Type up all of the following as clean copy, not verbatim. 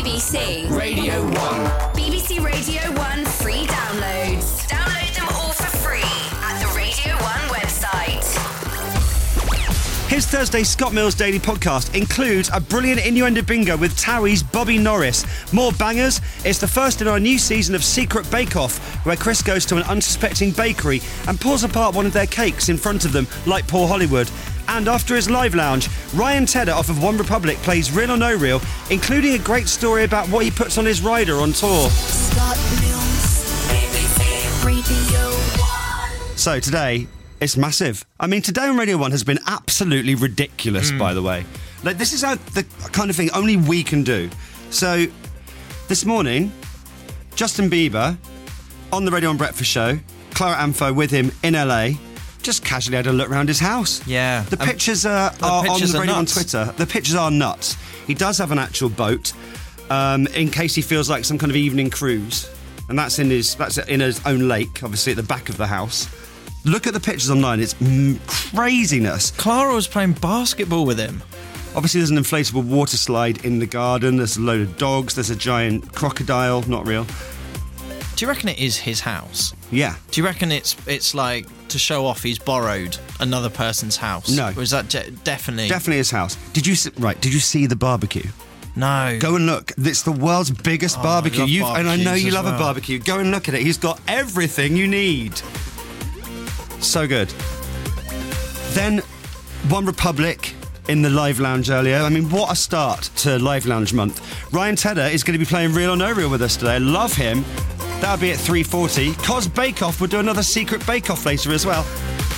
BBC Radio 1. BBC Radio 1 free downloads. Download them all for free at the Radio 1 website. His Thursday Scott Mills Daily Podcast includes a brilliant innuendo bingo with Towie's Bobby Norris. More bangers. It's the first in our new season of Secret Bake Off, where Chris goes to an unsuspecting bakery and pulls apart one of their cakes in front of them, like Paul Hollywood. And after his live lounge, Ryan Tedder off of One Republic plays Real or No Real, including a great story about what he puts on his rider on tour. Scott Mills, BBC Radio 1. So today, it's massive. I mean, Today on Radio 1 has been absolutely ridiculous, by the way. Like, this is the kind of thing only we can do. So, this morning, Justin Bieber, on the Radio 1 Breakfast Show, Clara Amfo with him in LA, just casually had a look around his house. Yeah. The pictures are on pictures the are Radio 1 nuts. Twitter. The pictures are nuts. He does have an actual boat, in case he feels like some kind of evening cruise. And that's in his own lake, obviously at the back of the house. Look at the pictures online. It's craziness. Clara was playing basketball with him. Obviously, there's an inflatable water slide in the garden. There's a load of dogs. There's a giant crocodile. Not real. Do you reckon it is his house? Yeah. Do you reckon it's like to show off he's borrowed another person's house? No. Or is that definitely... Definitely his house. Did you see the barbecue? No. Go and look. It's the world's biggest barbecue. I love And I know barbecues you as love a well. barbecue. Go and look at it. He's got everything you need. So good. Then One Republic in the Live Lounge earlier. I mean, what a start to Live Lounge month. Ryan Tedder is going to be playing Real or No Real with us today. I love him. That'll be at 3:40. Cos Bake Off. We'll do another Secret Bake Off later as well.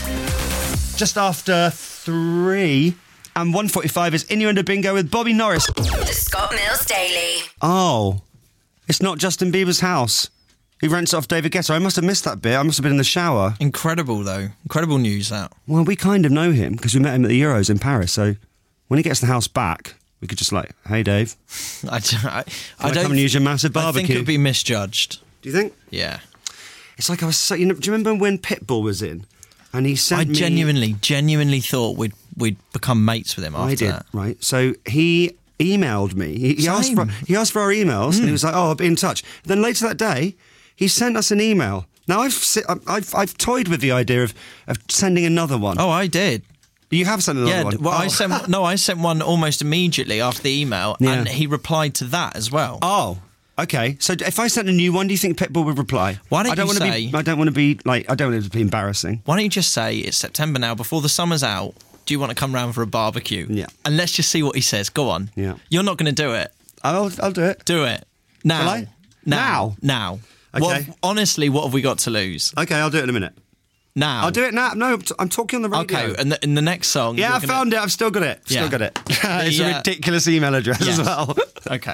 Just after 3 and 1:45 is Innuendo Bingo with Bobby Norris. The Scott Mills Daily. Oh, it's not Justin Bieber's house. He rents it off David Guetta. I must have missed that bit. I must have been in the shower. Incredible, though. Incredible news, that. Well, we kind of know him because we met him at the Euros in Paris. So when he gets the house back, we could just hey, Dave, I I come and use your massive I think barbecue? it would be misjudged. Do you think? Yeah. It's like I was so... do you remember when Pitbull was in? And he sent me... I genuinely thought we'd become mates with him after I did, that. right. So he emailed me. He asked for our emails and he was like, oh, I'll be in touch. Then later that day, he sent us an email. Now, I've toyed with the idea of sending another one. Oh, I did. You have sent another one? Well, Oh. I sent one almost immediately after the email, Yeah. and he replied to that as well. Oh, okay. So if I sent a new one, do you think Pitbull would reply? Why don't you wanna say- I don't want to be I don't want it to be embarrassing. Why don't you just say, it's September now, before the summer's out, do you want to come round for a barbecue? Yeah. And let's just see what he says. Go on. Yeah. You're not going to do it. I'll do it. Do it. Now. Will I? Now. Okay. Honestly, what have we got to lose? Okay, I'll do it in a minute. Now. I'll do it now. No, I'm talking on the radio. Okay, and in the next song... Yeah, you're I found it. I've still got it. Yeah. Still got it. It's a Yeah. ridiculous email address Yes. as well. Okay.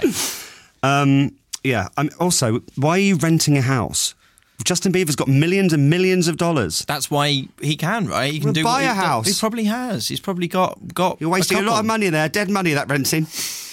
Yeah. Also, why are you renting a house? Justin Bieber's got millions and millions of dollars. That's why he can, right? He can Well, do buy what a house. He probably has. He's probably got You're wasting a lot of money there. Dead money, that renting.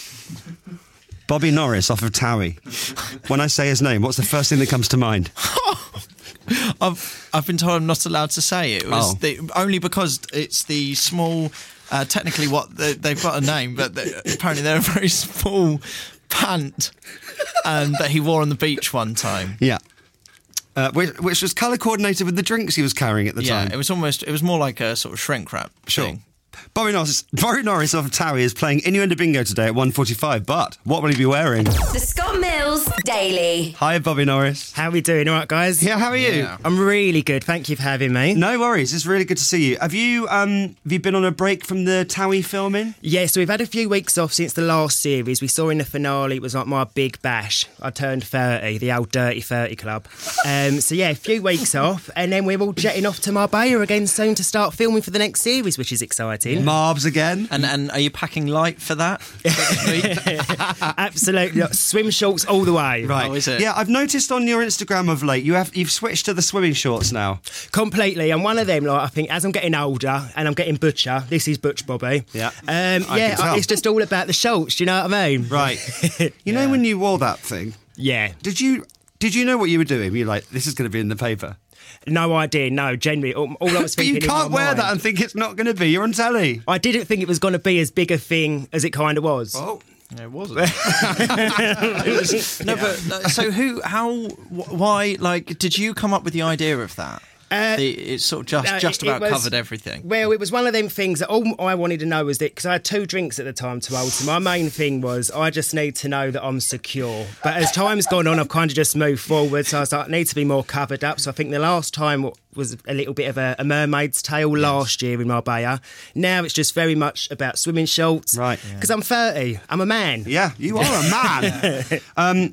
Bobby Norris off of Towie. When I say his name, what's the first thing that comes to mind? I've been told I'm not allowed to say it. It was only because it's the small. Technically, they've got a name, but apparently they're a very small pant that he wore on the beach one time. Yeah. Which was colour coordinated with the drinks he was carrying at the Yeah, time. it was more like a sort of shrink wrap thing. Bobby Norris off of Towie is playing Innuendo Bingo today at 1:45. But what will he be wearing? The Scott Mills Daily. Hi, Bobby Norris. How are we doing? All right, guys? Yeah, how are you? Yeah. I'm really good. Thank you for having me. No worries. It's really good to see you. Have you been on a break from the Towie filming? Yeah, so we've had a few weeks off since the last series. We saw in the finale, it was like my big bash. I turned 30, the old Dirty 30 Club. So yeah, a few weeks off, and then we're all jetting off to Marbella again soon to start filming for the next series, which is exciting. Marbs again. And are you packing light for that? Absolutely. Swim shorts all the way. Right. Oh, is it? Yeah, I've noticed on your Instagram of late you've switched to the swimming shorts now. Completely. I'm one of them, like, I think as I'm getting older and I'm getting butcher, this is Butch Bobby. Yeah. I can tell. It's just all about the shorts, do you know what I mean? Right. You know when you wore that thing, Yeah. did you know what you were doing? You're like, this is going to be in the paper. No idea, no, genuinely. All I was But thinking you can't in my wear mind, that and think it's not going to be. You're on telly. I didn't think it was going to be as big a thing as it kind of was. Oh. It wasn't. Why? Like, did you come up with the idea of that? It's sort of just about covered everything. Well, it was one of them things that all I wanted to know was that, because I had 2 drinks at the time to hold, so my main thing was I just need to know that I'm secure. But as time's gone on, I've kind of just moved forward, so I was like, I need to be more covered up. So I think the last time was a little bit of a mermaid's tale last year in Marbella. Now it's just very much about swimming shorts. Right. Because I'm 30, I'm a man. Yeah, you are a man.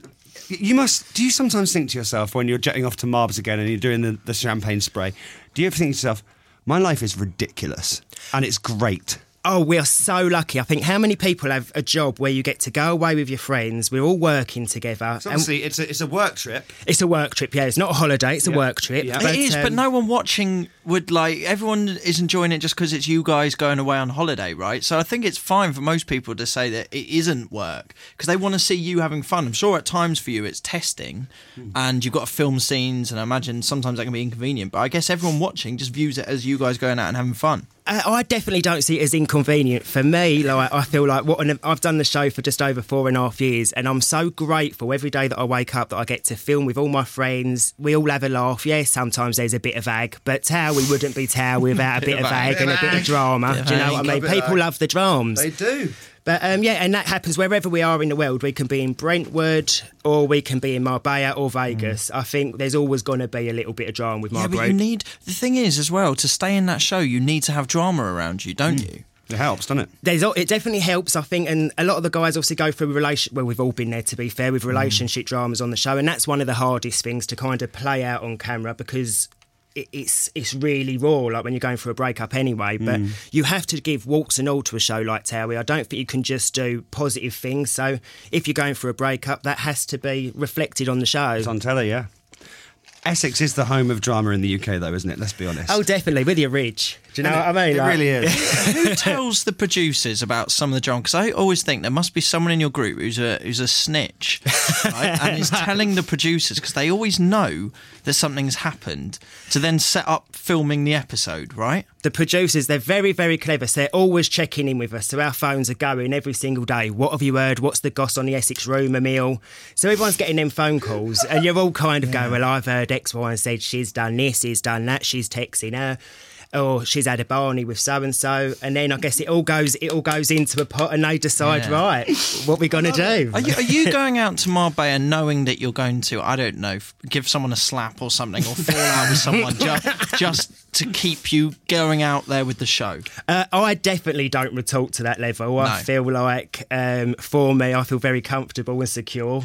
Do you sometimes think to yourself when you're jetting off to Marbs again and you're doing the champagne spray, do you ever think to yourself, my life is ridiculous and it's great? Oh, we are so lucky. I think how many people have a job where you get to go away with your friends, we're all working together. So obviously, it's a work trip. It's a work trip, yeah. It's not a holiday, it's a work trip. Yeah. It is, but no one watching would everyone is enjoying it just because it's you guys going away on holiday, right? So I think it's fine for most people to say that it isn't work because they want to see you having fun. I'm sure at times for you it's testing and you've got to film scenes, and I imagine sometimes that can be inconvenient, but I guess everyone watching just views it as you guys going out and having fun. I definitely don't see it as inconvenient. For me, like, I feel like I've done the show for just over 4.5 years, and I'm so grateful every day that I wake up that I get to film with all my friends. We all have a laugh. Yes, sometimes there's a bit of ag, but Towie wouldn't be Towie without a bit of ag and a bit of drama. Do you know what I mean? People love the drams. They do. But and that happens wherever we are in the world. We can be in Brentwood or we can be in Marbella or Vegas. I think there's always going to be a little bit of drama with my group. But the thing is as well, to stay in that show, you need to have drama around you, don't you? It helps, doesn't it? It definitely helps, I think, and a lot of the guys obviously go through well, we've all been there, to be fair, with relationship dramas on the show, and that's one of the hardest things to kind of play out on camera because it's really raw, like when you're going through a breakup anyway, but you have to give warts and all to a show like Towie. I don't think you can just do positive things, so if you're going through a breakup, that has to be reflected on the show. It's on telly, yeah. Essex is the home of drama in the UK, though, isn't it? Let's be honest. Oh, definitely, with your Ridge. Do you know what I mean? It really is. Who tells the producers about some of the drama? Because I always think there must be someone in your group who's a snitch, right? And is telling the producers, because they always know that something's happened, to then set up filming the episode, right? The producers, they're very, very clever. So they're always checking in with us. So our phones are going every single day. What have you heard? What's the goss on the Essex rumour mill? So everyone's getting them phone calls and you're all kind of going, well, I've heard X, Y and Z. She's done this, he's done that. She's texting her. Or she's had a Barney with so-and-so. And then I guess it all goes into a pot and they decide, right, what we're going to do. Are you going out to Marbella knowing that you're going to, I don't know, give someone a slap or something or fall out with someone just to keep you going out there with the show? I definitely don't retort to that level. I feel like, for me, I feel very comfortable and secure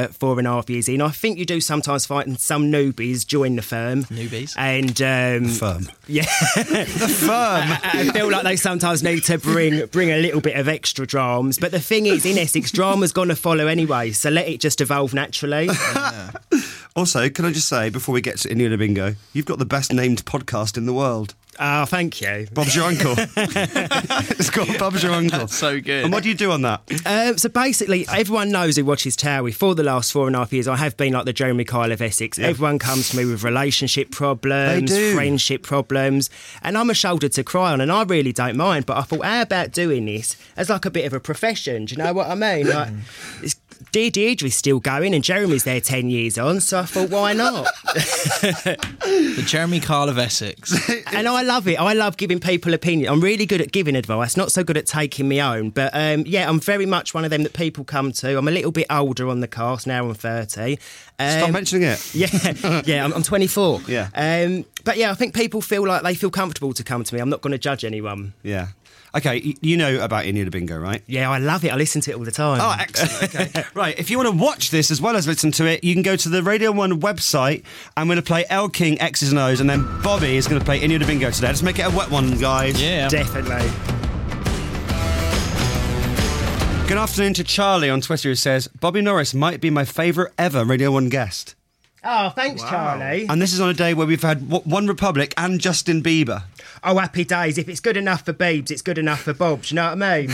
4.5 years in. I think you do sometimes find some newbies join the firm. Newbies? And firm. Yeah. The firm. I feel like they sometimes need to bring a little bit of extra dramas. But the thing is, in Essex, drama's going to follow anyway, so let it just evolve naturally. Also, can I just say, before we get to Indiana Bingo, you've got the best named podcast in the world. Oh, thank you. Bob's Your Uncle. It's called Bob's Your Uncle. That's so good. And what do you do on that? So basically, everyone knows who watches Towie. For the last 4.5 years, I have been like the Jeremy Kyle of Essex. Yeah. Everyone comes to me with relationship problems, friendship problems, and I'm a shoulder to cry on, and I really don't mind. But I thought, how about doing this as like a bit of a profession? Do you know what I mean? Like, Dear Deirdre's still going and Jeremy's there 10 years on, so I thought, why not? The Jeremy Kyle of Essex. And I love it. I love giving people opinion. I'm really good at giving advice, not so good at taking my own. But yeah, I'm very much one of them that people come to. I'm a little bit older on the cast, now I'm 30. Stop mentioning it. Yeah, I'm 24. Yeah. But yeah, I think people feel like they feel comfortable to come to me. I'm not going to judge anyone. Yeah. Okay, you know about Indiana Bingo, right? Yeah, I love it. I listen to it all the time. Oh, excellent. Okay. Right, if you want to watch this as well as listen to it, you can go to the Radio 1 website. I'm going to play El King, X's and O's, and then Bobby is going to play Indiana Bingo today. Let's make it a wet one, guys. Yeah. Definitely. Good afternoon to Charlie on Twitter, who says, Bobby Norris might be my favourite ever Radio 1 guest. Oh, thanks, Charlie. And this is on a day where we've had One Republic and Justin Bieber. Oh, happy days. If it's good enough for Biebs, it's good enough for Bobs. You know what I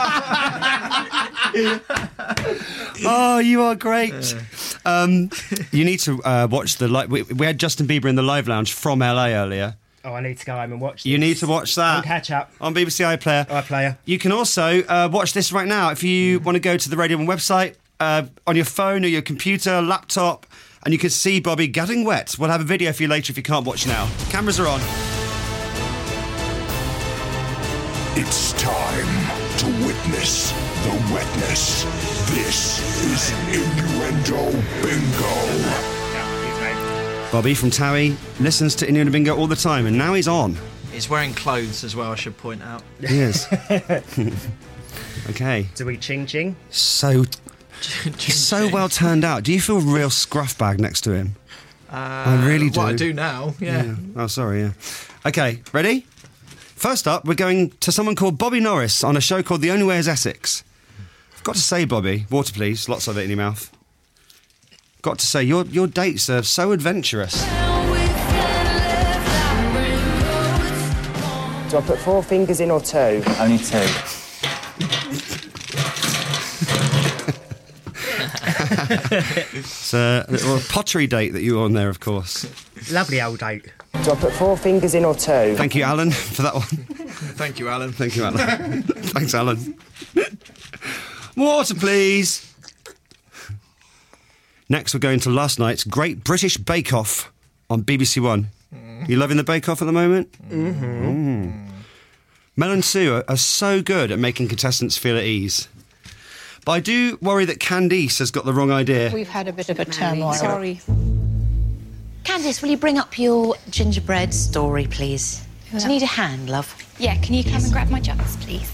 mean? Oh, you are great. You need to watch the... We had Justin Bieber in the Live Lounge from LA earlier. Oh, I need to go home and watch this. You need to watch that. And catch up. On BBC iPlayer. iPlayer. You can also watch this right now if you want to go to the Radio 1 website on your phone or your computer, laptop, and you can see Bobby getting wet. We'll have a video for you later if you can't watch now. Cameras are on. It's time to witness the wetness. This is Innuendo Bingo. Bobby from Towie listens to Innuendo Bingo all the time, and now he's on. He's wearing clothes as well, I should point out. He is. Okay. Do we ching? So well turned out. Do you feel real scruff bag next to him? I really do. Well, I do now, yeah. Oh, sorry, yeah. Okay, ready? First up, we're going to someone called Bobby Norris on a show called The Only Way is Essex. I've got to say, Bobby, water please, lots of it in your mouth. Got to say, your dates are so adventurous. Do I put 4 fingers in or 2? Only 2. It's a little pottery date that you were on there, of course. Lovely old date. Do I put 4 fingers in or 2? Thank you, Alan, for that one. Thank you, Alan. Thank you, Alan. Thanks, Alan. Water, please. Next, we're going to last night's Great British Bake Off on BBC One. You loving the Bake Off at the moment? Mm-hmm. Mel and Sue are so good at making contestants feel at ease. But I do worry that Candice has got the wrong idea. We've had a bit of a turmoil. Sorry. Candice, will you bring up your gingerbread story, please? Do you need a hand, love? Yeah, can you come and grab my jugs, please?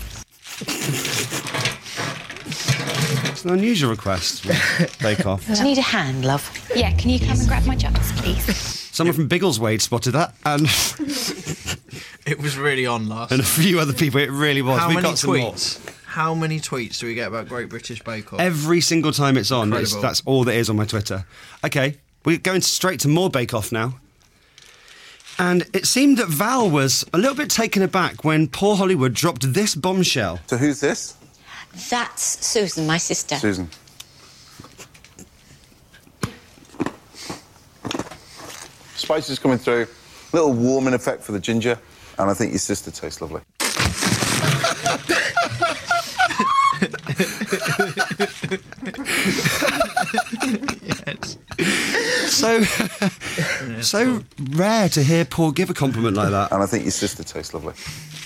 It's an unusual request. Bake Off. Do you need a hand, love? Yeah, can you come and grab my jugs, please? Someone from Biggleswade spotted that, and It was really on last and a night. few other people. It really was. How We many got some more. tweets? How many tweets do we get about Great British Bake Off? Every single time it's on. Incredible. That's all that is on my Twitter. Okay, we're going straight to more Bake Off now. And it seemed that Val was a little bit taken aback when Paul Hollywood dropped this bombshell. So who's this? That's Susan, my sister. Susan. Spices coming through. Little warming effect for the ginger. And I think your sister tastes lovely. So rare to hear Paul give a compliment like that. And I think your sister tastes lovely.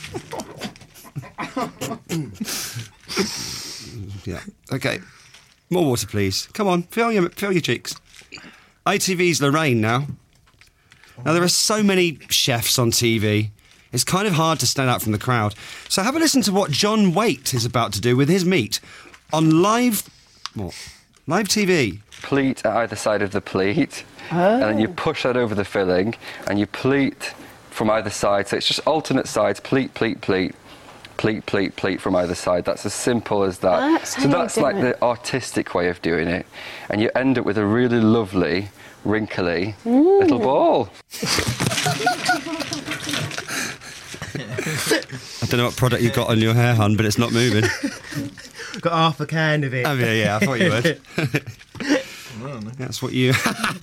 Yeah. Okay. More water, please. Come on, fill your cheeks. ITV's Lorraine now. Now, there are so many chefs on TV. It's kind of hard to stand out from the crowd. So have a listen to what John Waite is about to do with his meat on live TV. Pleat at either side of the pleat, and then you push that over the filling, and you pleat from either side. So it's just alternate sides, pleat, pleat, pleat, pleat, pleat, pleat from either side. That's as simple as that. So that's like the artistic way of doing it, and you end up with a really lovely, wrinkly little ball. I don't know what product you've got on your hair, hon, but it's not moving. Got half a can of it. Oh, yeah, I thought you would. That's what you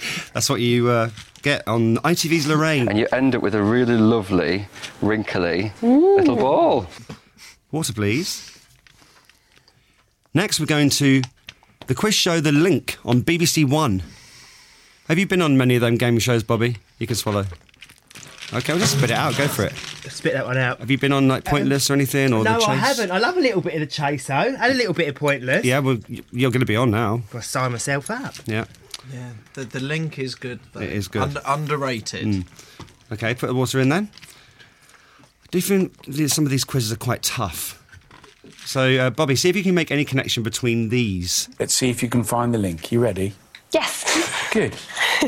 get on ITV's Lorraine. And you end up with a really lovely, wrinkly little ball. Water, please. Next, we're going to the quiz show The Link on BBC One. Have you been on many of them game shows, Bobby? You can swallow. Okay, well, just spit it out. Go for it. Spit that one out. Have you been on like Pointless or anything? Or No, The Chase? I haven't. I love a little bit of The Chase, though. And a little bit of Pointless. Yeah, well, you're going to be on now. I'll sign myself up. Yeah. Yeah, the link is good, though. It is good. Underrated. Okay, put the water in then. I do think some of these quizzes are quite tough. So, Bobby, see if you can make any connection between these. Let's see if you can find the link. You ready? Yes. Good.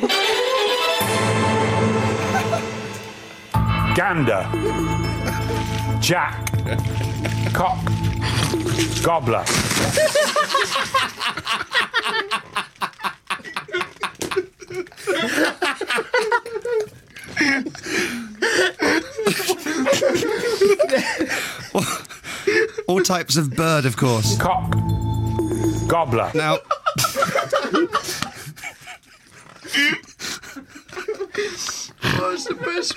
Gander. Jack. Cock. Gobbler. All types of bird, of course. Cock. Gobbler. Now... Oh, it's the best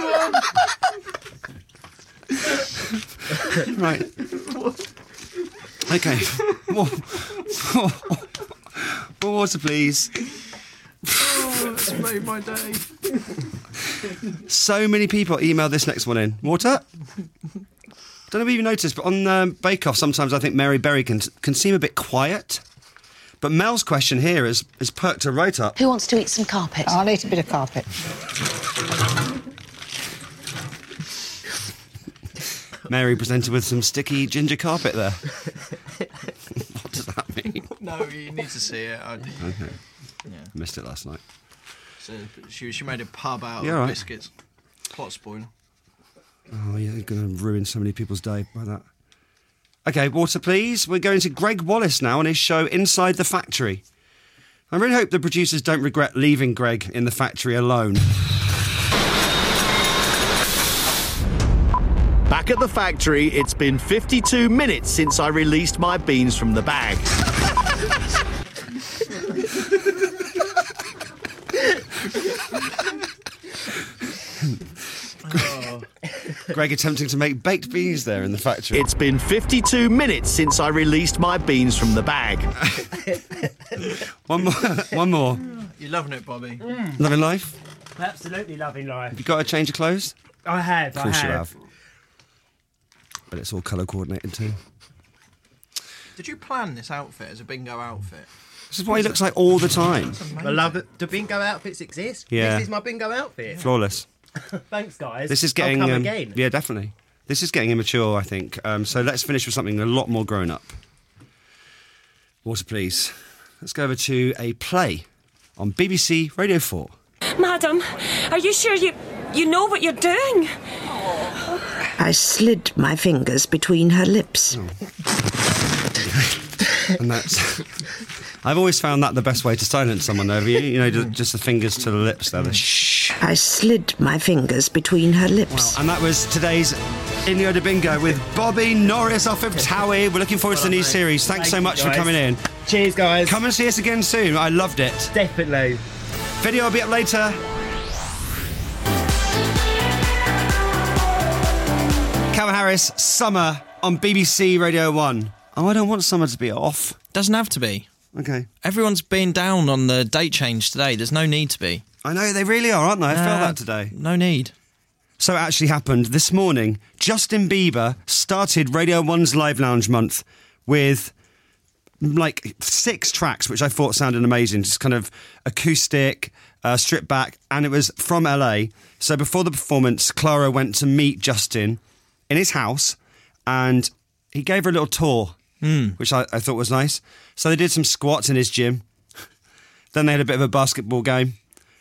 one. Right. Okay. More water, please. Oh, it's made my day. So many people email this next one in. Water? Don't know if you've noticed, but on Bake Off, sometimes I think Mary Berry can seem a bit quiet. But Mel's question here is perked her right up. Who wants to eat some carpet? I'll eat a bit of carpet. Mary presented with some sticky ginger carpet there. What does that mean? No, you need to see it. Okay. Yeah. Missed it last night. So she made a pub out Yeah, of right. biscuits. Plot spoiler. Oh, you're going to ruin so many people's day by that. Okay, water, please. We're going to Greg Wallace now on his show Inside the Factory. I really hope the producers don't regret leaving Greg in the factory alone. Back at the factory, it's been 52 minutes since I released my beans from the bag. Greg attempting to make baked beans there in the factory. It's been 52 minutes since I released my beans from the bag. One more. You're loving it, Bobby. Loving life? Absolutely loving life. You got a change of clothes? I have. Of course you have. But it's all colour coordinated too. Did you plan this outfit as a bingo outfit? This is what he looks like all the time. I love it. Do bingo outfits exist? Yeah. This is my bingo outfit. Flawless. Thanks, guys. This is getting I'll come again. Yeah, definitely. This is getting immature, I think. So let's finish with something a lot more grown up. Water, please. Let's go over to a play on BBC Radio 4. Madam, are you sure you know what you're doing? I slid my fingers between her lips. And that's... I've always found that the best way to silence someone over you. You know, just the fingers to the lips there. The shh. I slid my fingers between her lips. Wow. And that was today's Innuendo Bingo with Bobby Norris off of Towie. We're looking forward to the new series. Thanks so much for coming in. Cheers, guys. Come and see us again soon. I loved it. Definitely. Video will be up later. Calvin Harris, Summer on BBC Radio 1. Oh, I don't want summer to be off. Doesn't have to be. Okay. Everyone's been down on the date change today. There's no need to be. I know, they really are, aren't they? I felt that today. No need. So it actually happened this morning. Justin Bieber started Radio 1's Live Lounge month with like 6 tracks, which I thought sounded amazing. Just kind of acoustic, stripped back, and it was from LA. So before the performance, Clara went to meet Justin in his house, and he gave her a little tour, which I thought was nice. So they did some squats in his gym. Then they had a bit of a basketball game.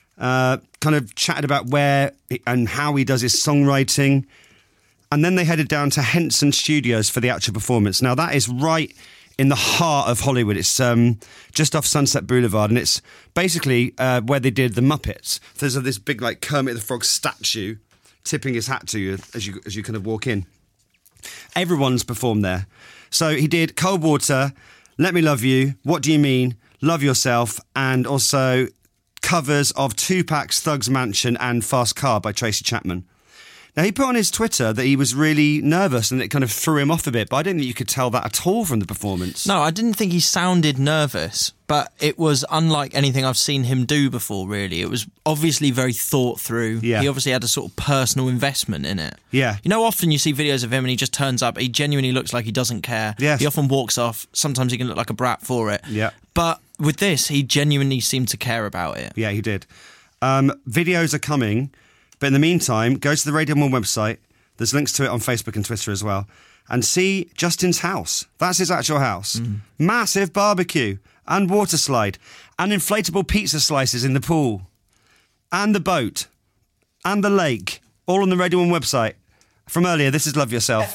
Kind of chatted about where and how he does his songwriting. And then they headed down to Henson Studios for the actual performance. Now, that is right in the heart of Hollywood. It's just off Sunset Boulevard, and it's basically where they did the Muppets. There's this big, like, Kermit the Frog statue tipping his hat to you as you kind of walk in. Everyone's performed there. So he did Cold Water, Let Me Love You, What Do You Mean, Love Yourself, and also covers of Tupac's Thug's Mansion and Fast Car by Tracy Chapman. Now, he put on his Twitter that he was really nervous and it kind of threw him off a bit, but I didn't think you could tell that at all from the performance. No, I didn't think he sounded nervous, but it was unlike anything I've seen him do before, really. It was obviously very thought through. Yeah. He obviously had a sort of personal investment in it. Yeah. You know, often you see videos of him and he just turns up, he genuinely looks like he doesn't care. Yes. He often walks off. Sometimes he can look like a brat for it. Yeah. But with this, he genuinely seemed to care about it. Yeah, he did. Videos are coming, but in the meantime, go to the Radio 1 website. There's links to it on Facebook and Twitter as well. And see Justin's house. That's his actual house. Massive barbecue and water slide and inflatable pizza slices in the pool and the boat and the lake. All on the Radio 1 website. From earlier, this is Love Yourself.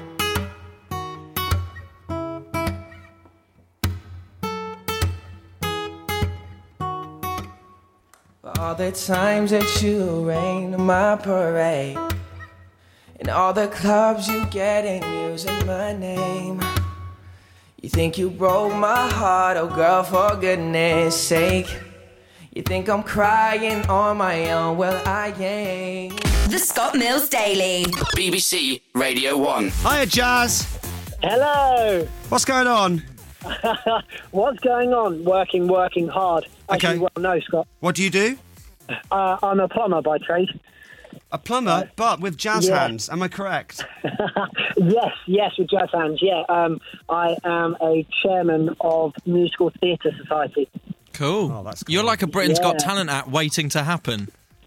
All the times that you rain on my parade, and all the clubs you get in using my name. You think you broke my heart, oh girl, for goodness sake. You think I'm crying on my own? Well, I ain't. The Scott Mills Daily. BBC Radio 1. Hiya, Jazz. Hello. What's going on? What's going on? Working hard. As you well know, Scott. What do you do? I'm a plumber by trade. A plumber, but with jazz hands. Am I correct? Yes, with jazz hands. Yeah. I am a chairman of Musical Theatre Society. Cool. Oh, that's cool. You're like a Britain's Got Talent act waiting to happen.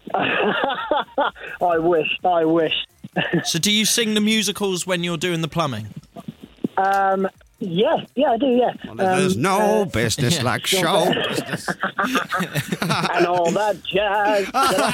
I wish. So do you sing the musicals when you're doing the plumbing? Yeah, I do, yeah. Well, there's no business like show business. And all that jazz.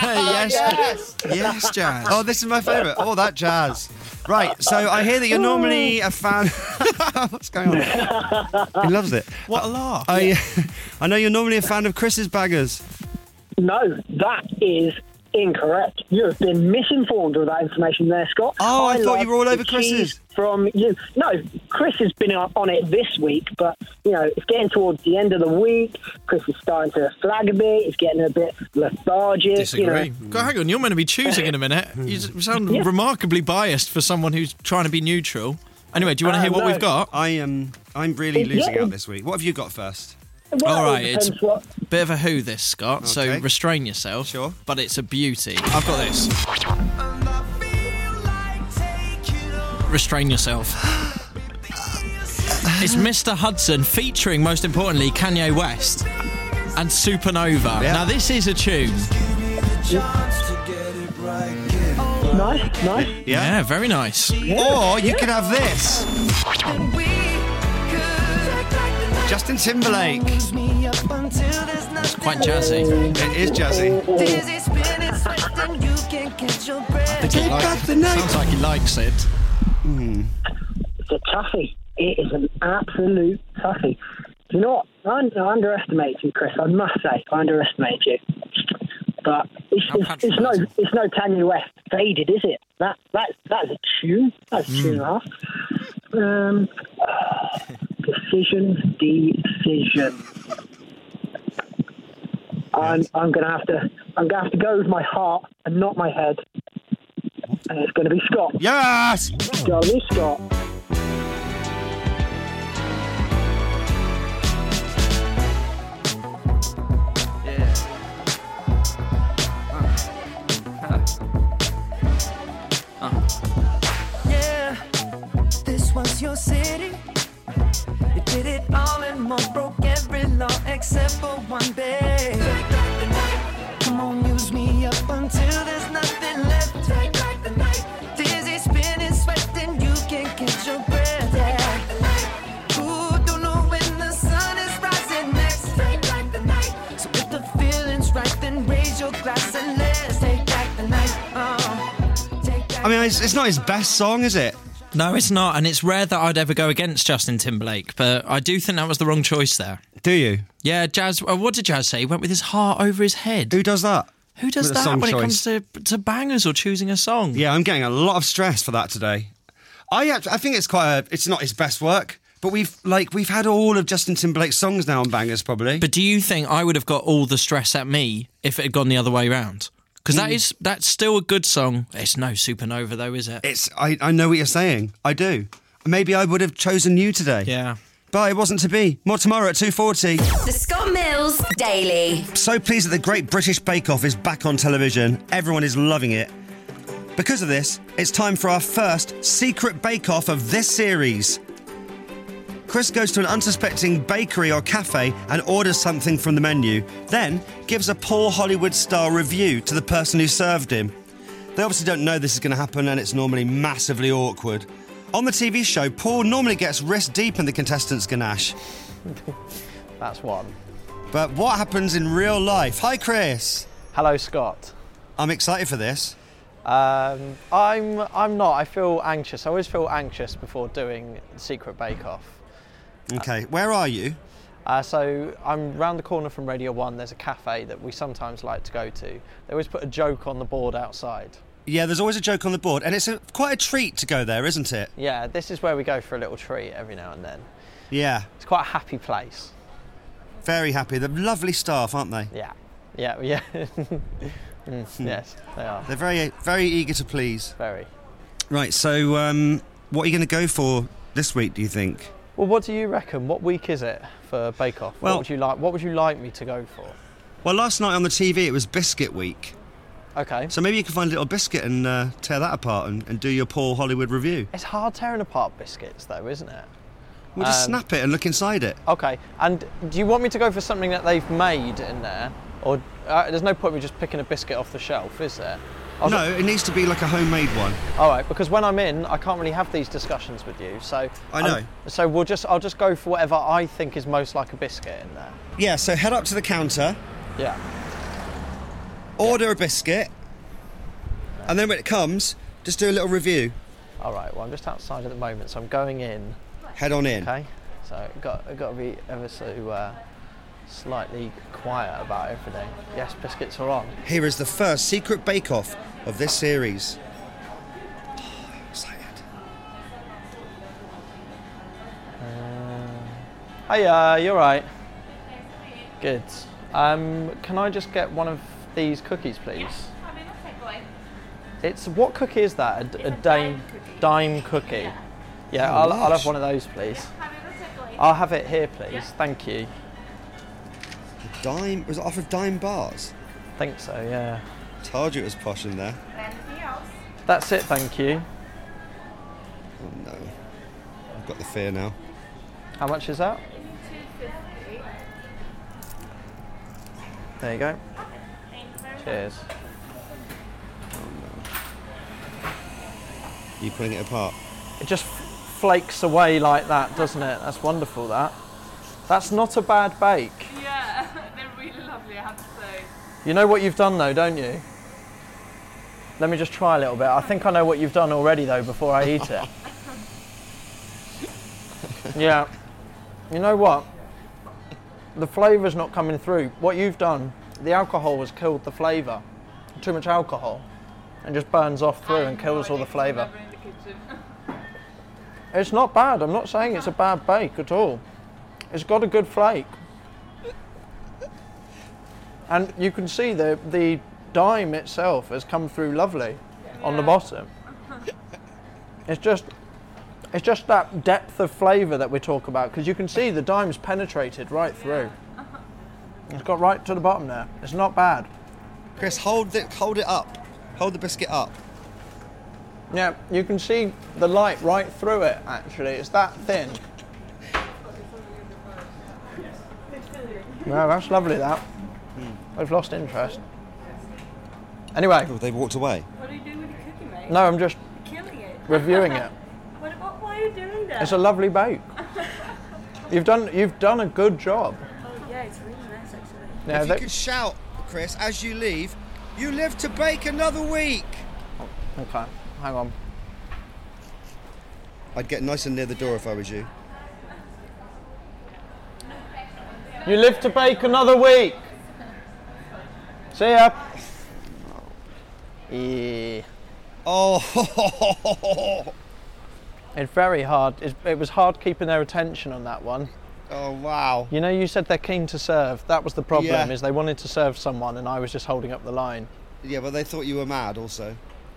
Yes, jazz. Oh, this is my favourite. All that jazz. Right, so I hear that you're normally a fan... What's going on? He loves it. What a laugh. I know you're normally a fan of Chris's Bangers. No, that is incorrect. You have been misinformed with that information there, Scott. Oh, I thought you were all over Chris's. From you. No, Chris has been on it this week, but, it's getting towards the end of the week. Chris is starting to flag a bit. He's getting a bit lethargic. Disagree. God, hang on, you're meant to be choosing in a minute. You sound remarkably biased for someone who's trying to be neutral. Anyway, do you want to hear what we've got? I'm really losing out this week. What have you got first? Well, all right, it's a bit of a who this, Scott, Okay. so restrain yourself. Sure. But it's a beauty. I've got this. Restrain yourself. It's Mr. Hudson featuring, most importantly, Kanye West and Supernova. Yeah. Now, this is a tune. Nice. Yeah, very nice. Or you could have this. Justin Timberlake. It's quite jazzy. It is jazzy. Sounds like he likes it. It's a toughie. It is an absolute toughie. Do you know what? I underestimate you, Chris. I must say, I underestimate you. But it's no Kanye West Faded, is it? That's a tune. That's a tune and a half. Decision. I'm gonna have to go with my heart and not my head. And it's gonna be Scott. Yes! Jolly Scott. Yeah, this was your city. You did it all and more, broke every law except for one, babe. Come on, use me up until there's nothing left. Take back the night. Dizzy, spinning, sweating, you can't catch your breath. Yeah. Ooh, don't know when the sun is rising next. Take back the night. So if the feeling's right, then raise your glass and let's take back the night. I mean, it's not his best song, is it? No, it's not, and it's rare that I'd ever go against Justin Timberlake, but I do think that was the wrong choice there. Do you? Yeah, Jazz, what did Jazz say? He went with his heart over his head. Who does that? Who does With a that song when choice? it comes to bangers or choosing a song? Yeah, I'm getting a lot of stress for that today. I think it's not his best work, but we've had all of Justin Timberlake's songs now on Bangers, probably. But do you think I would have got all the stress at me if it had gone the other way round? Because that's still a good song. It's no Supernova though, is it? I know what you're saying. I do. Maybe I would have chosen you today. Yeah. But it wasn't to be. More tomorrow at 2:40. The Scott Mills Daily. So pleased that the Great British Bake Off is back on television. Everyone is loving it. Because of this, it's time for our first secret Bake Off of this series. Chris goes to an unsuspecting bakery or cafe and orders something from the menu, then gives a poor Hollywood-style review to the person who served him. They obviously don't know this is going to happen, and it's normally massively awkward. On the TV show, Paul normally gets wrist deep in the contestant's ganache. That's one. But what happens in real life? Hi, Chris. Hello, Scott. I'm excited for this. I'm not. I feel anxious. I always feel anxious before doing Secret Bake Off. Okay, where are you? So I'm round the corner from Radio 1. There's a cafe that we sometimes like to go to. They always put a joke on the board outside. Yeah, there's always a joke on the board, and it's quite a treat to go there, isn't it? Yeah, this is where we go for a little treat every now and then. Yeah. It's quite a happy place. Very happy. They're lovely staff, aren't they? Yeah. Yeah. Yes, they are. They're very, very eager to please. Very. Right, so what are you going to go for this week, do you think? Well, what do you reckon? What week is it for Bake Off? Well, what would you like me to go for? Well, last night on the TV it was Biscuit Week. Okay. So maybe you can find a little biscuit and tear that apart and do your Paul Hollywood review. It's hard tearing apart biscuits, though, isn't it? Well, just snap it and look inside it. Okay. And do you want me to go for something that they've made in there? Or there's no point in me just picking a biscuit off the shelf, is there? No, it needs to be like a homemade one. All right, because when I'm in, I can't really have these discussions with you. So I know. So I'll just go for whatever I think is most like a biscuit in there. Yeah, so head up to the counter. Yeah. Order a biscuit. And then when it comes, just do a little review. All right, well, I'm just outside at the moment, so I'm going in. Head on in. Okay, so I've got to be ever so slightly quiet about everything. Yes, biscuits are on. Here is the first secret bake-off of this series. Oh, I'm excited. Hey, you're right. Good. Can I just get one of these cookies, please? It's what cookie is that? A dime cookie. Yeah, Oh, I'll have one of those, please. I'll have it here, please. Thank you. Dime? Was it off of Dime Bars? I think so, yeah. Told you it was posh in there. Anything else? That's it, thank you. Oh no. I've got the fear now. How much is that? $2.50. There you go. Cheers. Are you pulling it apart? It just flakes away like that, doesn't it? That's wonderful, that. That's not a bad bake. Yeah, they're really lovely, I have to say. You know what you've done, though, don't you? Let me just try a little bit. I think I know what you've done already, though, before I eat it. Yeah. You know what? The flavour's not coming through. What you've done, the alcohol has killed the flavour. Too much alcohol. And just burns off through and kills all the flavour. It's not bad. I'm not saying it's a bad bake at all. It's got a good flake. And you can see the dime itself has come through lovely on the bottom. It's just that depth of flavour that we talk about, because you can see the dime's penetrated right through. It's got right to the bottom there. It's not bad. Chris, hold it up. Hold the biscuit up. Yeah, you can see the light right through it, actually. It's that thin. Yeah, that's lovely, that. I've lost interest. Anyway. Oh, they've walked away. What are you doing with the cookie, mate? No, I'm just Killing it. reviewing it. Why are you doing that? It's a lovely bake. You've done a good job. Oh, yeah, it's really nice, actually. Yeah, if you could shout, Chris, as you leave, you live to bake another week. Okay, hang on. I'd get nice and near the door if I was you. You live to bake another week. See ya. Yeah. Oh. It's very hard. It was hard keeping their attention on that one. Oh, wow. You know, you said they're keen to serve. That was the problem, Yeah. is they wanted to serve someone and I was just holding up the line. Yeah, but they thought you were mad also.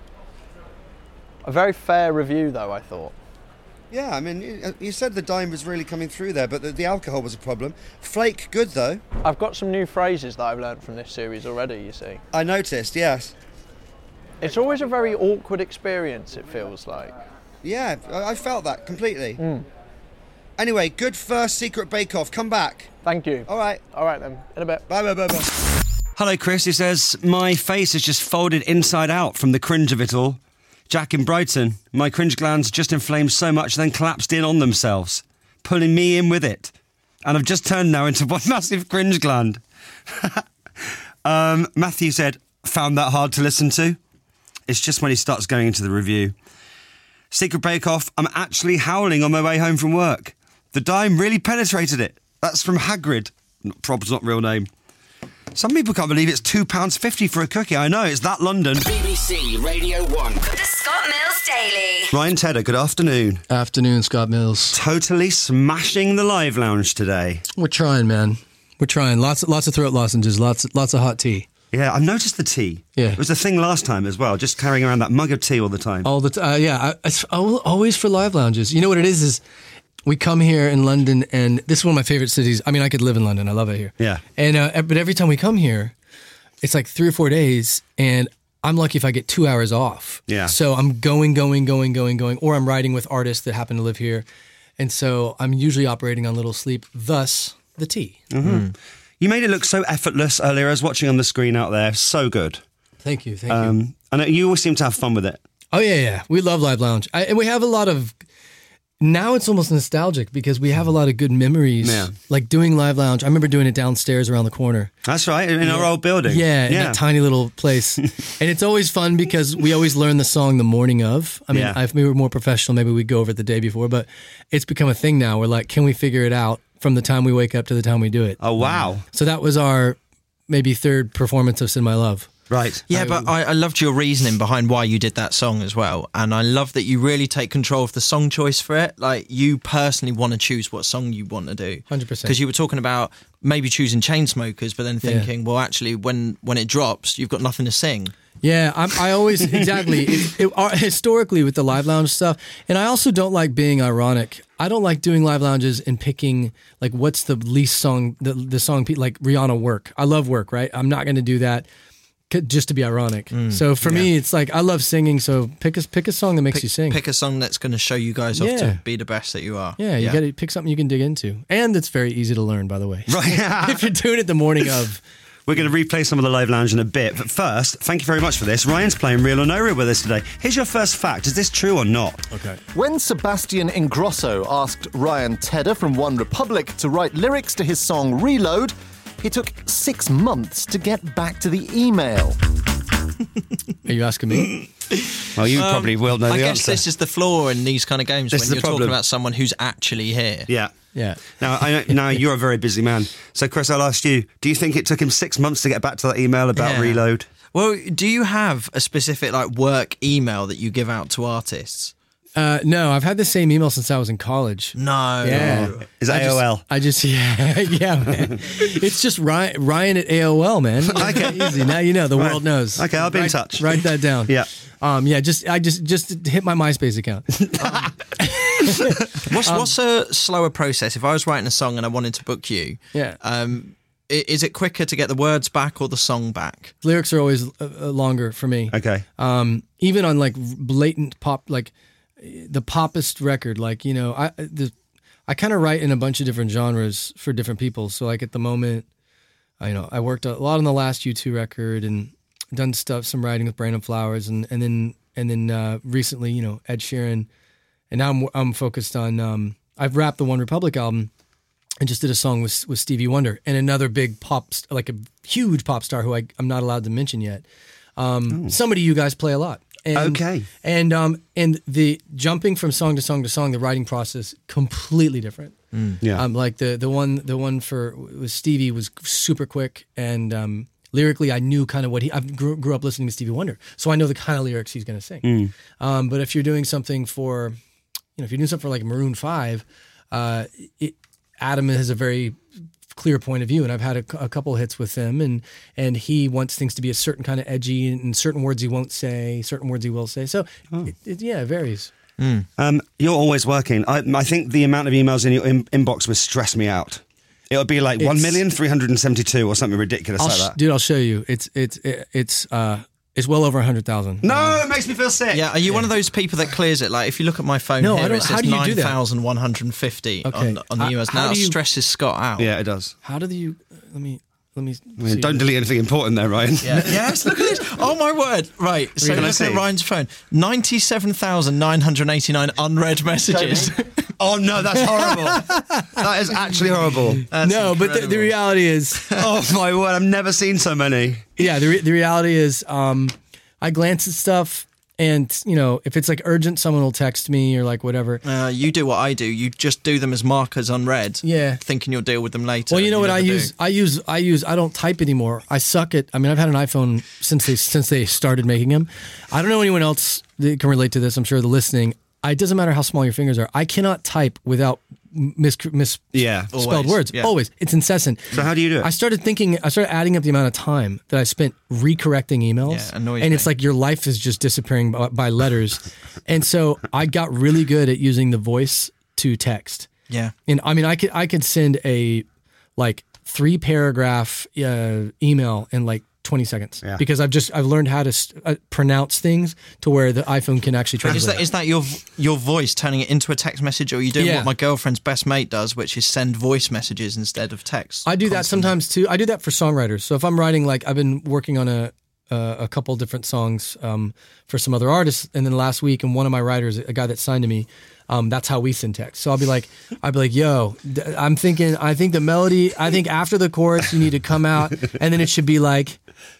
A very fair review, though, I thought. Yeah, I mean, you said the dime was really coming through there, but the alcohol was a problem. Flake good, though. I've got some new phrases that I've learned from this series already, you see. I noticed, yes. It's always a very awkward experience, it feels like. Yeah, I felt that completely. Anyway, good first secret bake-off. Come back. Thank you. All right. All right, then. In a bit. Bye. Hello, Chris. He says, my face is just folded inside out from the cringe of it all. Jack in Brighton, my cringe glands just inflamed so much then collapsed in on themselves, pulling me in with it. And I've just turned now into one massive cringe gland. Matthew said, found that hard to listen to? It's just when he starts going into the review. Secret bake-off, I'm actually howling on my way home from work. The dime really penetrated it. That's from Hagrid. Prob's not real name. Some people can't believe it's £2.50 for a cookie. I know, it's that London. BBC Radio 1. The Scott Mills Daily. Ryan Tedder, good afternoon. Afternoon, Scott Mills. Totally smashing the live lounge today. We're trying, man. We're trying. Lots of throat lozenges, lots of hot tea. Yeah, I've noticed the tea. Yeah. It was a thing last time as well, just carrying around that mug of tea all the time. All the time, it's always for live lounges. You know what it is we come here in London, and this is one of my favorite cities. I mean, I could live in London. I love it here. Yeah. And but every time we come here, it's like 3 or 4 days, and I'm lucky if I get 2 hours off. Yeah. So I'm going, or I'm riding with artists that happen to live here. And so I'm usually operating on little sleep, thus the tea. Mm-hmm. You made it look so effortless earlier. I was watching on the screen out there. So good. Thank you. Thank you. I know you always seem to have fun with it. Oh, yeah. We love Live Lounge. And we have a lot of... Now it's almost nostalgic because we have a lot of good memories. Yeah. Like doing Live Lounge. I remember doing it downstairs around the corner. That's right, in our old building. Yeah, in that tiny little place. And it's always fun because we always learn the song the morning of. I mean, if we were more professional, maybe we'd go over it the day before. But it's become a thing now. We're like, can we figure it out from the time we wake up to the time we do it? Oh, wow. So that was our maybe third performance of Sin My Love. Right. Yeah, but I loved your reasoning behind why you did that song as well. And I love that you really take control of the song choice for it. Like, you personally want to choose what song you want to do. 100%. Because you were talking about maybe choosing Chainsmokers, but then thinking, well, actually, when it drops, you've got nothing to sing. Yeah, I always, exactly. Historically with the Live Lounge stuff, and I also don't like being ironic. I don't like doing live lounges and picking, like, what's the least song, the song, like Rihanna Work. I love Work, right? I'm not going to do that just to be ironic. So for me, it's like, I love singing, so pick a song that makes you sing. Pick a song that's going to show you guys off to be the best that you are. Yeah, you got to pick something you can dig into. And it's very easy to learn, by the way. Right. If you're doing it the morning of. We're going to replay some of the Live Lounge in a bit. But first, thank you very much for this. Ryan's playing Real or No Real with us today. Here's your first fact. Is this true or not? Okay. When Sebastian Ingrosso asked Ryan Tedder from One Republic to write lyrics to his song Reload, it took 6 months to get back to the email. Are you asking me? Well, you probably will know the answer. I guess this is the flaw in these kind of games when you're talking about someone who's actually here. Yeah. Yeah. Now you're a very busy man. So, Chris, I'll ask you, do you think it took him 6 months to get back to that email about Reload? Well, do you have a specific work email that you give out to artists? No, I've had the same email since I was in college. No. Yeah. Is that AOL? Yeah, man. It's just Ryan at AOL, man. Okay. Easy. Now you know. The world knows. Okay, I'll be in touch. Write that down. Yeah. I just hit my MySpace account. What's a slower process? If I was writing a song and I wanted to book you, is it quicker to get the words back or the song back? Lyrics are always longer for me. Okay. Even on like blatant pop, like the poppest record, like, you know, I kind of write in a bunch of different genres for different people. So like at the moment, I worked a lot on the last U2 record and done some writing with Brandon Flowers, and then recently, you know, Ed Sheeran, and now I'm focused on. I've rapped the One Republic album, and just did a song with Stevie Wonder and another big like a huge pop star who I'm not allowed to mention yet. Somebody you guys play a lot. And, okay. And the jumping from song to song to song, the writing process completely different. Yeah. Like the one with Stevie was super quick, and lyrically I knew kind of what I grew up listening to Stevie Wonder, so I know the kind of lyrics he's going to sing. But if you're doing something for, like Maroon 5, Adam has a very clear point of view, and I've had a couple hits with him, and he wants things to be a certain kind of edgy, and certain words he won't say, certain words he will say. So it varies. You're always working. I think the amount of emails in your inbox would stress me out. It would be like 1,372,000 or something ridiculous like that. Dude, I'll show you. It's well over 100,000. No, it makes me feel sick. Yeah, are you one of those people that clears it? Like, if you look at my phone here, it says 9,150 on the emails. Now it stresses Scott out. Yeah, it does. How do you... Let me don't delete anything important there, Ryan. Yeah. Yes, look at this. Oh, my word. Right, so look at Ryan's phone. 97,989 unread messages. Oh, no, that's horrible. That is actually horrible. But the reality is... Oh, my word, I've never seen so many. Yeah, the reality is I glance at stuff, and, you know, if it's like urgent, someone will text me or like whatever. You do what I do. You just do them as markers unread. Yeah. Thinking you'll deal with them later. Well, you know what I use? I don't type anymore. I suck at... I mean, I've had an iPhone since they started making them. I don't know anyone else that can relate to this. I'm sure the listening... It doesn't matter how small your fingers are. I cannot type without misspelled Always, words. yeah. Always. It's incessant. So how do you do it? I started adding up the amount of time that I spent recorrecting emails. Yeah, annoys and me. it's like your life is just disappearing by letters. And so I got really good at using the voice to text. Yeah. And I mean, I could send a 3-paragraph email in like 20 seconds because I've learned how to pronounce things to where the iPhone can actually translate. Is that your voice turning it into a text message, or are you doing what my girlfriend's best mate does, which is send voice messages instead of text? I do that sometimes too. I do that for songwriters. So if I'm writing, like I've been working on a couple different songs for some other artists, and then last week, and one of my writers, a guy that signed to me, that's how we send text. So I'll be like, yo, I think the melody, I think after the chorus you need to come out, and then it should be like,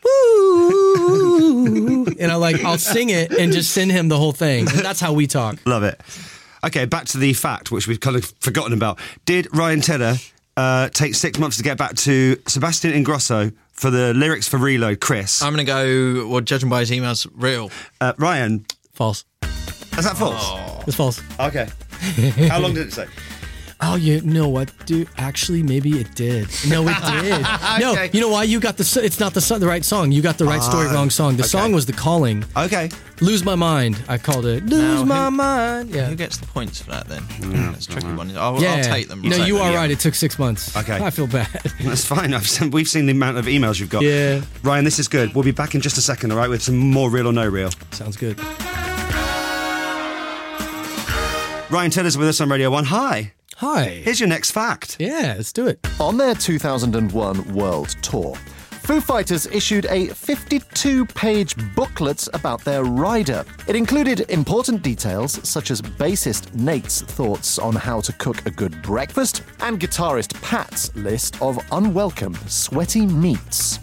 woo, and I'll sing it and just send him the whole thing. And that's how we talk. Love it. Okay, back to the fact, which we've kind of forgotten about. Did Ryan Tedder take 6 months to get back to Sebastian Ingrosso for the lyrics for Reload, Chris? I'm going to go, well, judging by his emails, real. Ryan? False. Is that false? Oh. It's false. Okay. How long did it say? Oh, you know what, dude? Actually, maybe it did. No, it did. No, Okay. you know why? You got it's not the right song. You got the right story, wrong song. The song was The Calling. Okay. Lose My Mind, I called it. Lose My Mind. Yeah. Who gets the points for that then? That's a tricky one. I'll take them. No, you are right. It took 6 months. Okay. I feel bad. That's fine. We've seen the amount of emails you've got. Yeah. Ryan, this is good. We'll be back in just a second, all right, with some more Real or No Real. Sounds good. Ryan Tedder's with us on Radio 1. Hi. Hi. Here's your next fact. Yeah, let's do it. On their 2001 World Tour, Foo Fighters issued a 52-page booklet about their rider. It included important details such as bassist Nate's thoughts on how to cook a good breakfast and guitarist Pat's list of unwelcome, sweaty meats.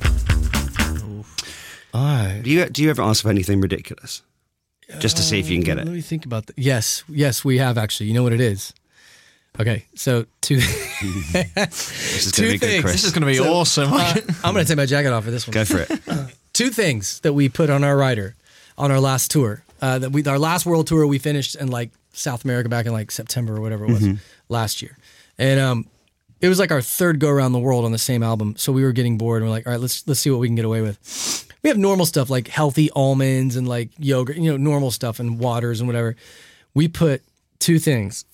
Do you ever ask for anything ridiculous? Just to see if you can get it. Let me think about that. Yes, we have actually. You know what it is? Okay, so two. This is going to be good, Chris. This is going to be awesome. I'm going to take my jacket off for this one. Go for it. 2 things that we put on our rider on our last tour. Our last world tour we finished in like South America back in like September or whatever it was last year, and it was like our 3rd go around the world on the same album. So we were getting bored, and we're like, all right, let's see what we can get away with. We have normal stuff like healthy almonds and like yogurt, normal stuff and waters and whatever. We put 2 things.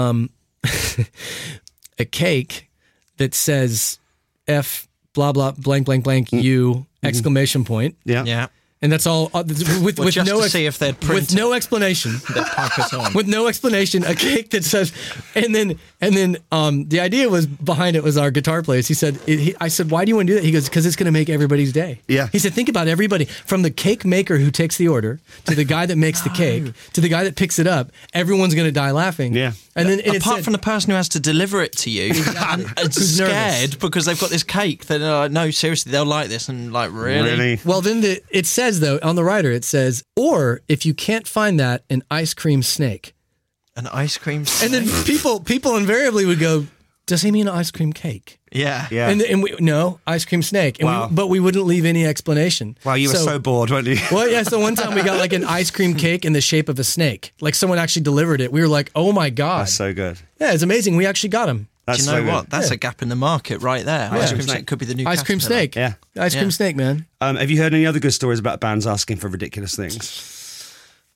A cake that says F blah blah blank blank blank U exclamation point. Yeah. And that's all with just no to see if they'd print with no explanation. They'd pack it on. With no explanation, a cake that says, and then the idea was behind it was our guitar player. He said, I said, why do you want to do that? He goes, because it's going to make everybody's day. Yeah. He said, think about everybody from the cake maker who takes the order to the guy that makes the cake to the guy that picks it up. Everyone's going to die laughing. Yeah. And then apart from the person who has to deliver it to you, and scared because they've got this cake, they're like, no, seriously, they'll like this, and like, really? Well, then it says though on the rider, it says, or if you can't find that, an ice cream snake. An ice cream snake. And then people invariably would go, does he mean an ice cream cake? Yeah. And we, no, ice cream snake. And Wow. but we wouldn't leave any explanation. Wow, you were so bored, weren't you? Well, yeah, so one time we got like an ice cream cake in the shape of a snake. Like someone actually delivered it. We were like, oh my God. That's so good. Yeah, it's amazing. We actually got him. Do you know so what? good. That's a gap in the market right there. Ice cream snake could be the new Ice cream Caterpillar. snake. Yeah. Ice cream snake, man. Have you heard any other good stories about bands asking for ridiculous things?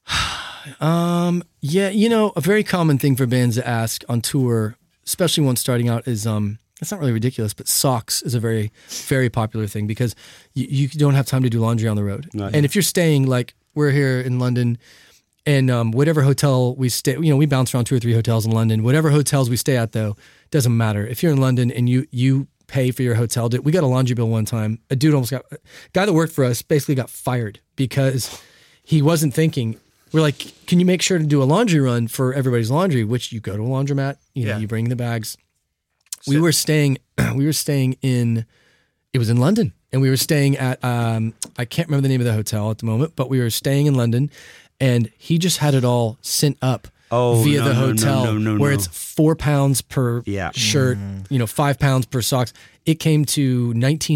Yeah, a very common thing for bands to ask on tour, especially one starting out, is it's not really ridiculous, but socks is a very, very popular thing because you don't have time to do laundry on the road. No. And if you're staying, like we're here in London, and whatever hotel we stay, we bounce around 2 or 3 hotels in London. Whatever hotels we stay at, though, doesn't matter. If you're in London and you pay for your hotel, we got a laundry bill one time. A guy that worked for us basically got fired because he wasn't thinking. We're like, can you make sure to do a laundry run for everybody's laundry? Which you go to a laundromat, you bring the bags. We were staying in. It was in London, and we were staying at. I can't remember the name of the hotel at the moment, but we were staying in London, and he just had it all sent up via the hotel, where it's £4 per shirt, 5 pounds per socks. It came to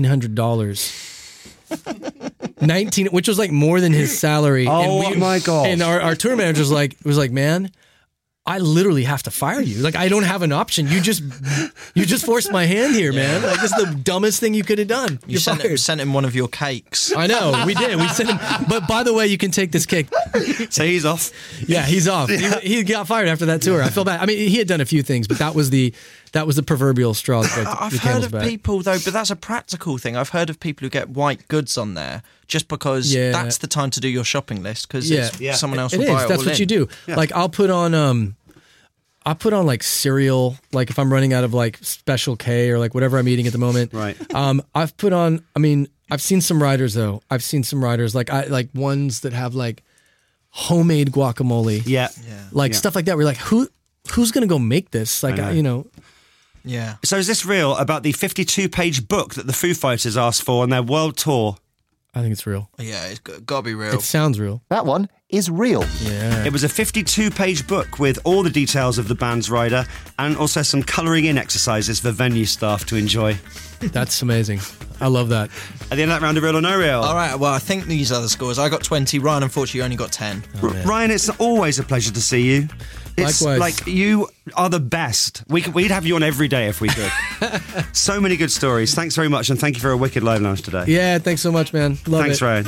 $1,900. Which was like more than his salary. Oh, my God. And our tour manager was like, man, I literally have to fire you. Like, I don't have an option. You just forced my hand here, man. Like, this is the dumbest thing you could have done. You sent him one of your cakes. I know, we did. We sent him. But by the way, you can take this cake. So he's off. Yeah, he's off. He got fired after that tour. I feel bad. I mean, he had done a few things, but that was the proverbial straw that broke I've the heard camel's of back. people, though, but that's a practical thing. I've heard of people who get white goods on there just because that's the time to do your shopping list because someone else will buy it. That's what you do. Yeah. Like, I'll put on like cereal, like if I'm running out of like Special K or like whatever I'm eating at the moment. Right. I've put on. I mean, I've seen some riders though. I've seen some riders like ones that have like homemade guacamole. Yeah. Like stuff like that. We're like, who's gonna go make this? Like, you know. Yeah. So is this real about the 52-page book that the Foo Fighters asked for on their world tour? I think it's real. Yeah, it's got to be real. It sounds real. That one is real. Yeah. It was a 52-page book with all the details of the band's rider and also some colouring in exercises for venue staff to enjoy. That's amazing. I love that. At the end of that round of Real or No Real. All right, well, I think these are the scores. I got 20. Ryan, unfortunately, only got 10. Ryan, it's always a pleasure to see you. It's Likewise. like you are the best. We'd have you on every day if we could. So many good stories. Thanks very much, and thank you for a wicked live lounge today. Yeah, thanks so much, man. Love Thanks, it. Ryan.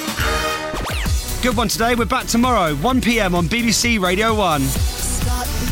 Good one today. We're back tomorrow, 1 p.m. on BBC Radio 1.